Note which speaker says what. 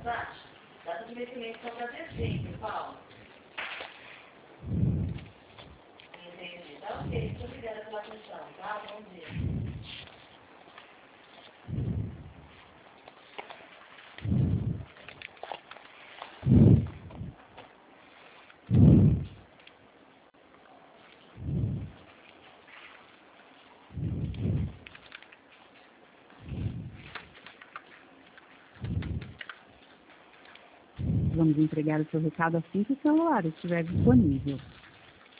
Speaker 1: Tati, data de vencimento são para dezembro, Paulo. Entendi. Tá ok. Muito obrigada pela atenção, tá? Bom dia.
Speaker 2: Vamos entregar o seu recado assim que o celular estiver disponível.